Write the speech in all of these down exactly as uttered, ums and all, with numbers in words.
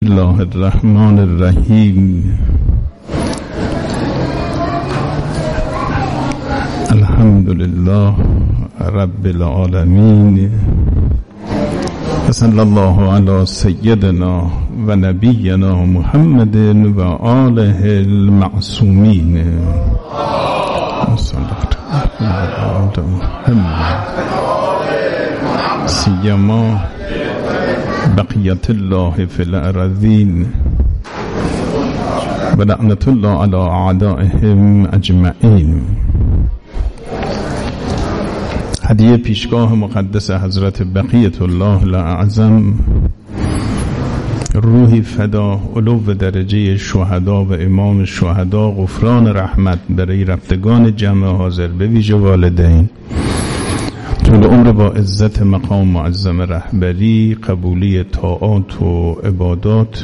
الله الرحمن الرحیم. الحمد لله رب العالمین و صلی الله علی سیدنا و نبینا محمد و آله المعصومین. سیما بقیت الله فی الارضین و لعنت الله علی اعدائهم اجمعین. هدیه پیشگاه مقدس حضرت بقیت الله الاعظم، روحی فدا، علو درجه شهدا و امام شهدا، غفران رحمت برای رفتگان جمع حاضر، به ویژه والدین، طول عمر با عزت مقام معظم رهبری، قبولی طاعات و عبادات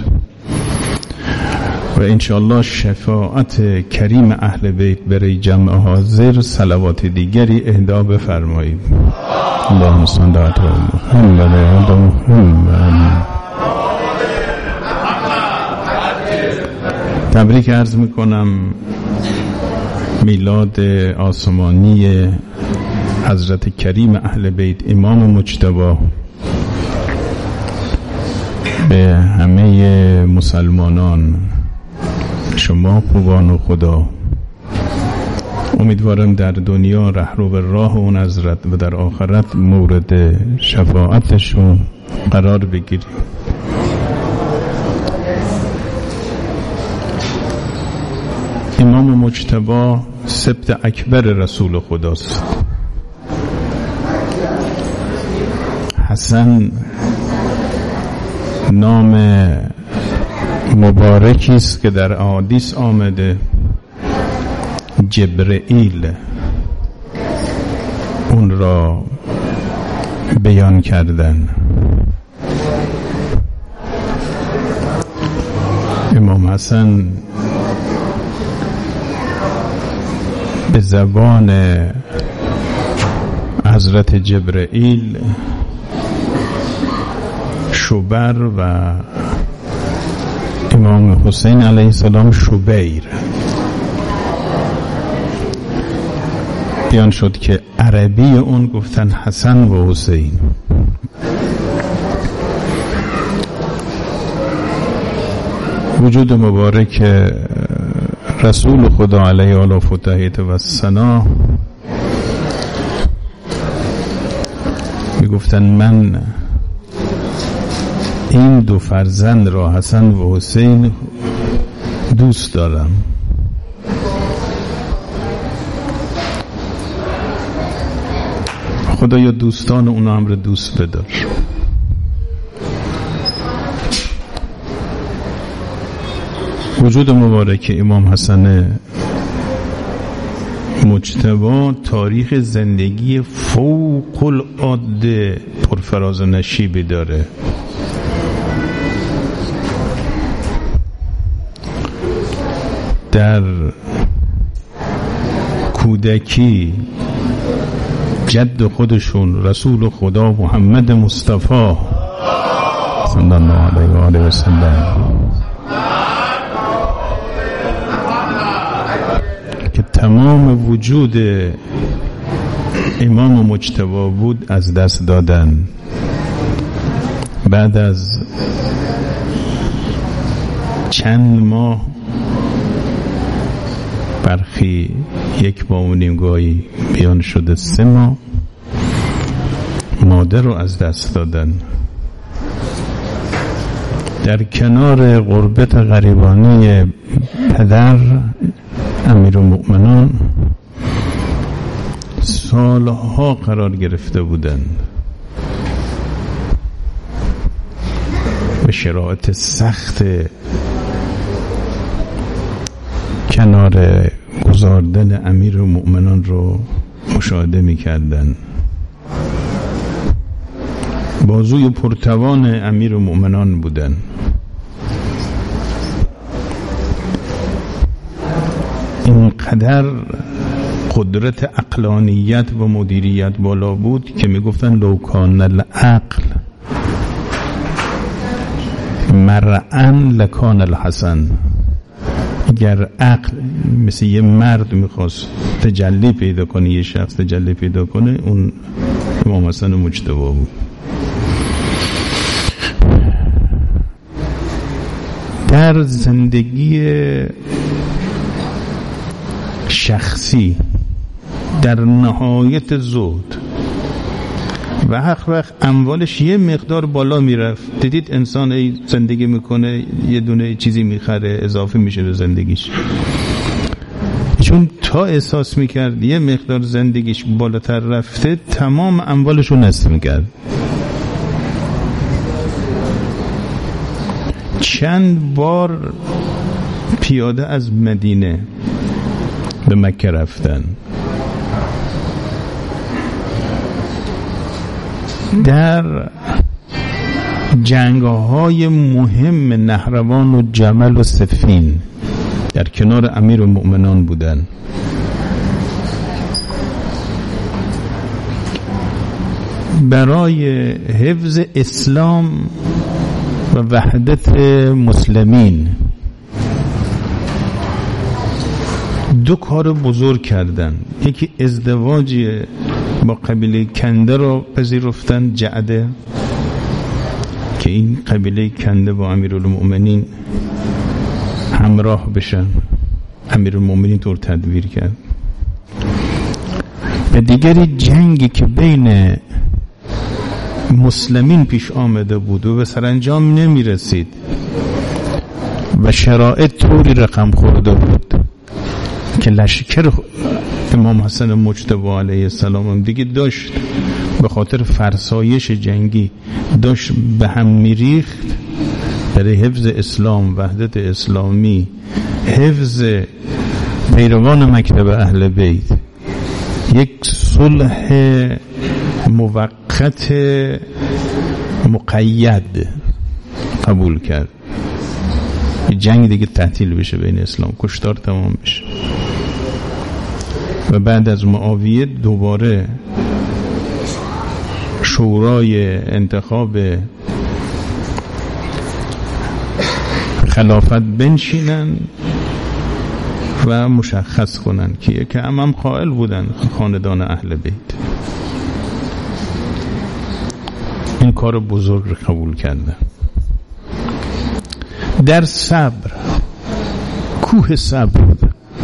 و انشاءالله شفاعت کریم اهل بیت برای جمع حاضر، صلوات دیگری اهدا بفرمایید. اللهم صل علی محمد و محمد. تبریک عرض میکنم میلاد آسمانی حضرت کریم اهل بیت امام مجتبی به همه مسلمانان، شما خوبان و خدا. امیدوارم در دنیا رهرو به راه اون حضرت و در آخرت مورد شفاعتشون قرار بگیریم. امام مجتبی سبط اکبر رسول خداست. حسن نام مبارکی است که در احادیث آمده. جبرئیل اون را بیان کردن. امام حسن به زبان حضرت جبرئیل شوبر و امام حسین علیه السلام شوبیر بیان شد که عربی اون گفتن حسن و حسین. وجود مبارک رسول خدا علیه آله فتحیت و ثنا می گفتن من این دو فرزند را، حسن و حسین، دوست دارم. خدایا دوستان اونا هم را دوست بدار. وجود مبارک امام حسن مجتبی تاریخ زندگی فوق العاده پرفراز و نشیبی داره. در کودکی جد خودشون رسول خدا محمد مصطفی صلی الله علیه و آله و سلم که تمام وجود امام مجتبی بود از دست دادن. بعد از چند ماه، برخی یک ماه و نیم گاهی بیان شده سه ماه، مادر رو از دست دادن. در کنار غربت غریبانه پدر امیرالمؤمنین سالها قرار گرفته بودن به شرایط سخت کنار گذاردن امیرالمؤمنین رو مشاهده می‌کردن. بازوی پرتوان امیرالمؤمنین بودن. اینقدر قدرت عقلانیت و مدیریت بالا بود که میگفتن لو کان العقل مرعن لکان الحسن. اگر عقل مثل یه مرد میخواست تجلی پیدا کنه، یه شخص تجلی پیدا کنه، اون امام حسن مجتبی بود. در زندگی شخصی در نهایت زهد و حق وقت اموالش یه مقدار بالا میرفت. دیدید انسان ای زندگی میکنه یه دونه چیزی میخره اضافه میشه به زندگیش، چون تا احساس میکرد یه مقدار زندگیش بالاتر رفته تمام اموالش رو نصب میکرد. چند بار پیاده از مدینه به مکه رفتن، در جنگ‌های مهم نهروان و جمل و صفین در کنار امیر المؤمنان بودن. برای حفظ اسلام و وحدت مسلمین دو کار بزرگ کردن. یکی ازدواج با قبیله کنده رو پذیرفتن، جعده، که این قبیله کنده با امیرالمؤمنین همراه بشن. امیرالمؤمنین طور تدبیر کرد. و دیگری جنگی که بین مسلمین پیش آمده بود و به سرانجام نمی رسید و شرایط طوری رقم خورده بود که لشکر امام حسن مجتبی علیه السلام دیگه داشت به خاطر فرسایش جنگی داشت به هم میریخت. برای حفظ اسلام، وحدت اسلامی، حفظ پیروان مکتب اهل بیت، یک صلح موقت مقید قبول کرد. جنگ دیگه تعطیل بشه بین اسلام، کشتار تمام بشه. و بعد از معاویه دوباره شورای انتخاب خلافت بنشینن و مشخص کنن که که امام قائل بودن خاندان اهل بیت. این کار بزرگ رو قبول کردن. در صبر، کوه صبر بود.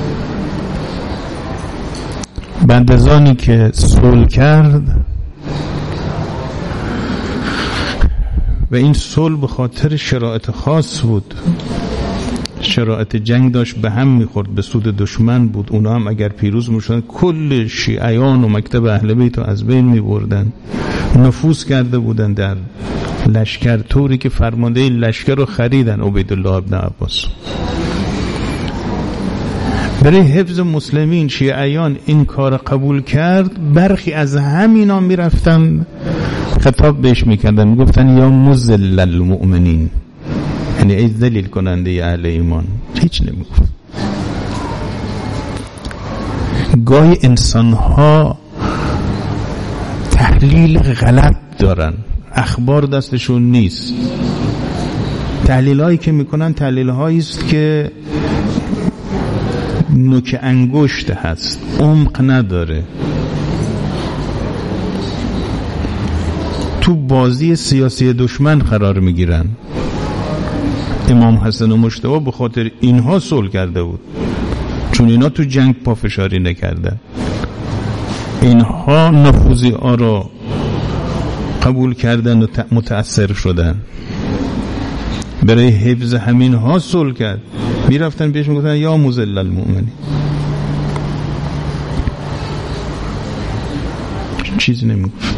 بعد از آنی که صلح کرد و این صلح به خاطر شرایط خاص بود، شرایط جنگ داشت به هم میخورد، به سود دشمن بود. اونا هم اگر پیروز میشدن کل شیعیان و مکتب اهل بیت رو از بین میبردن. نفوذ کرده بودن در لشکر، طوری که فرمانده لشکر رو خریدن عبیدالله ابن عباس. برای حفظ مسلمین شیعیان این کار قبول کرد. برخی از همینا میرفتن خطاب بهش میکردن، میگفتن یا مذل المؤمنین، یعنی ای ذلیل کننده اهل ایمان. هیچ نمیگفت. گاهی انسان ها تحلیل غلط دارن، اخبار دستشون نیست. تحلیل هایی که میکنن تحلیل هایی است که نوک انگشت هست، عمق نداره. تو بازی سیاسی دشمن قرار میگیرن. امام حسن مجتبی به خاطر اینها صلح کرده بود، چون اینا تو جنگ پافشاری نکردن. اینها نفوذی ها رو قبول کردن و متأثر شدن. برای حفظ همین ها صلح کرد. میرفتن بهش میگفتن یا مذل المؤمنین. چیز نمیگفت.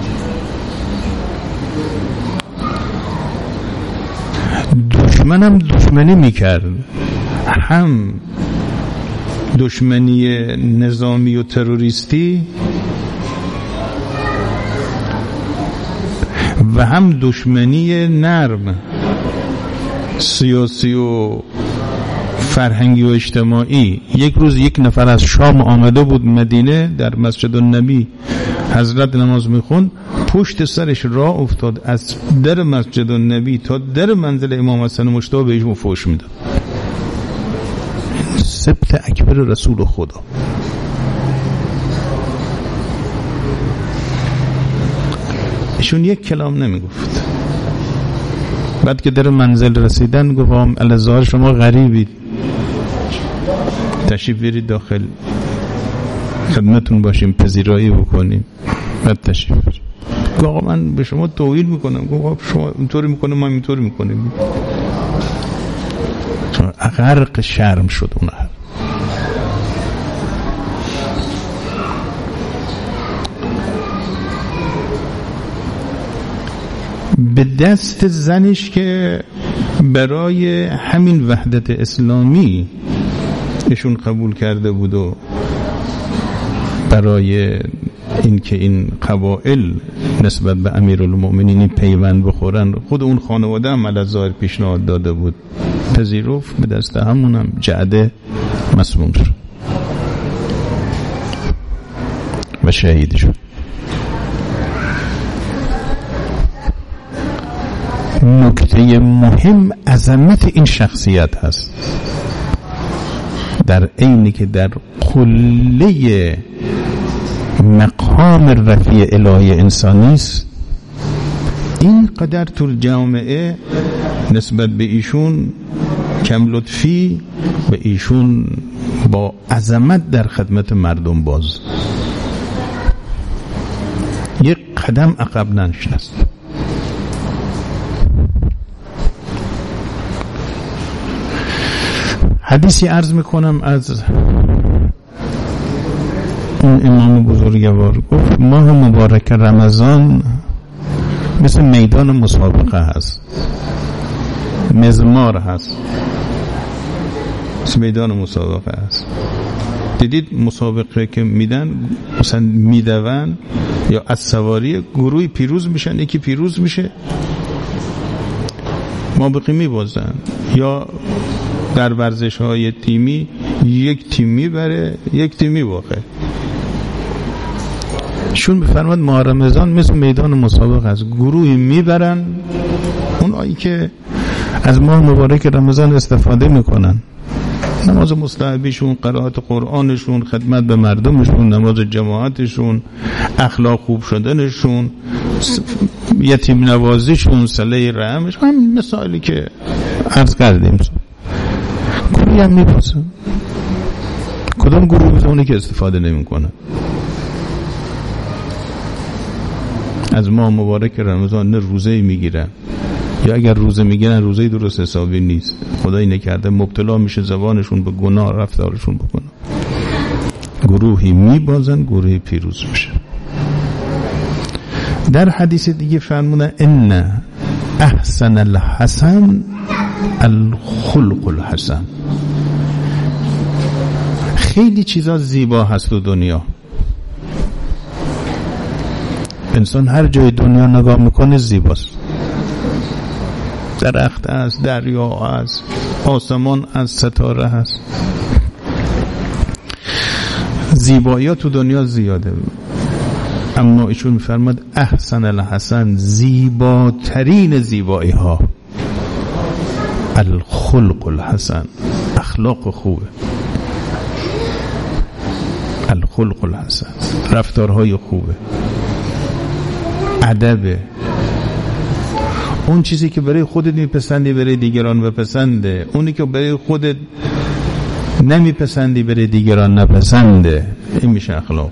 دشمنم دشمنی میکرد، هم دشمنی نظامی و تروریستی و هم دشمنی نرم سیاسی و فرهنگی و اجتماعی. یک روز یک نفر از شام آمده بود مدینه، در مسجد النبی حضرت نماز میخوند، پشت سرش راه افتاد، از در مسجد النبی تا در منزل امام حسن مجتبی بهش فحش میداد. سبط اکبر رسول خدا. ایشون یک کلام نمیگفت. بعد که در منزل رسیدن گفتم الازار شما غریبید، تشریف بیارید داخل، خدمتون باشیم، پذیرایی بکنیم. بعد تشریف بیارید. آقا من به شما توهین میکنم. گفت شما اینطوری میکنه ما اینطوری میکنیم. غرق شرم شد اون. به دست زنش که برای همین وحدت اسلامی ایشون قبول کرده بود و برای اینکه این قبائل نسبت به امیرالمومنین پیوند بخورن، خود اون خانواده هم الظاهر پیشنهاد داده بود، پذیرفت. به دست همونم جعده مسموم شد و شهید شد. نکته مهم عظمت این شخصیت هست، در عینی که در قله مقام رفیع الهی انسانی است. این قدر تو جامعه نسبت به ایشون کم لطفی و ایشون با عظمت در خدمت مردم باز یک قدم عقب ننشست. حدیثی عرض میکنم از اون امام بزرگوار. گفت ماه مبارک رمضان مثل میدان مسابقه هست، مزمار هست، مثل میدان مسابقه هست. دیدید مسابقه که میدن مثلا میدون یا از سواری گروهی پیروز میشن، یکی پیروز میشه مابقی میبازن، یا در ورزش های تیمی یک تیم میبره یک تیم میباخه. شون بفرماد ماه رمضان مثل میدان مسابقه است، گروهی میبرن، اونایی که از ماه مبارک رمضان استفاده میکنن، نماز مستحبیشون، قرائت قرآنشون، خدمت به مردمشون، نماز جماعتشون، اخلاق خوب شدنشون، یتیم نوازیشون، صله رحمش، همین مسائلی که عرض کردیم. گروهی هم میپاسن. کدام گروه؟ اونی که استفاده نمیکنه از ماه مبارک رمضان، نه روزه میگیرن، یا اگر روزه میگیرن روزه درست حسابی نیست، خدایی نکرده مبتلا میشه زبانشون به گناه، رفتارشون بکنه. گروهی میبازن، گروهی پیروز میشه. در حدیث دیگه فرمودن ان احسن الحسن الخلق الحسن. خیلی چیزا زیبا هست تو دنیا. انسان هر جای دنیا نگاه میکنه زیباست. درخت است، دریا است، آسمان است، ستاره هست. زیبایی ها تو دنیا زیاده، اما ایشون میفرماد احسن الحسن، زیباترین زیبایی ها الخلق الحسن، اخلاق خوبه. الخلق الحسن، رفتارهای خوبه، ادبه. اون چیزی که برای خودت میپسندی برای دیگران بپسنده، اونی که برای خودت نمیپسندی برای دیگران نپسنده. این میشه اخلاق.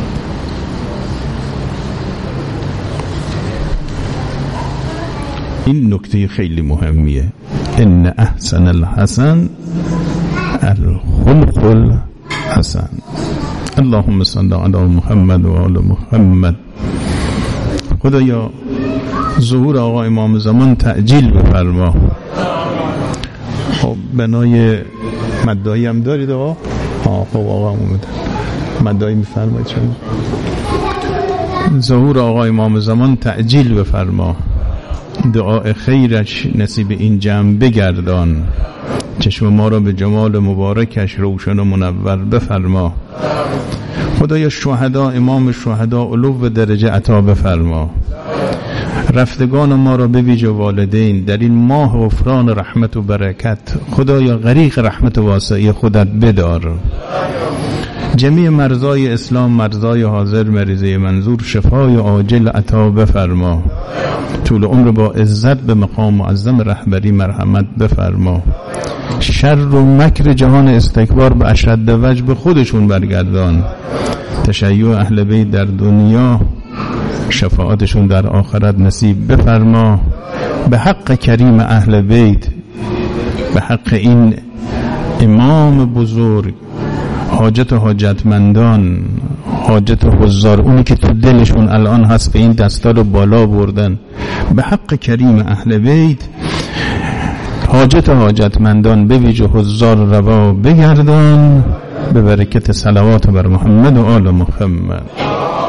این نکته خیلی مهمیه. ان احسن الحسن الخلق الحسن. اللهم صل علی محمد و آل محمد. خدایا ظهور آقا امام زمان تعجیل بفرما. خب بنای مدعی هم دارید آقا؟ ها خب آقا اومد مدعی میفرمایید. چون ظهور آقا امام زمان تعجیل بفرما، دعای خیرش نصیب این جمع بگردان. چشم ما را به جمال مبارکش روشن و منور بفرما. خدایا شهدا، امام شهدا علو درجه عطا بفرما. رفتگان ما را به ویژه والدین در این ماه غفران رحمت و برکت خدایا غریق رحمت واسعی خودت بدار. جمیع مرضای اسلام، مرضای حاضر، مریضه منظور شفای عاجل عطا بفرما. طول عمر با عزت به مقام معظم رهبری مرحمت بفرما. شر و مکر جهان استکبار به اشد وجه به خودشون برگردان. تشیع اهل بیت در دنیا، شفاعتشون در آخرت نصیب بفرما. به حق کریم اهل بیت، به حق این امام بزرگ، حاجت و حاجتمندان، حاجت و حضار، اونی که تو دلشون الان هست به این دستا رو بالا بردن، به حق کریم اهل بیت حاجت و حاجتمندان به ویژه حضار روا بگردان، به برکت صلوات بر محمد و آل محمد.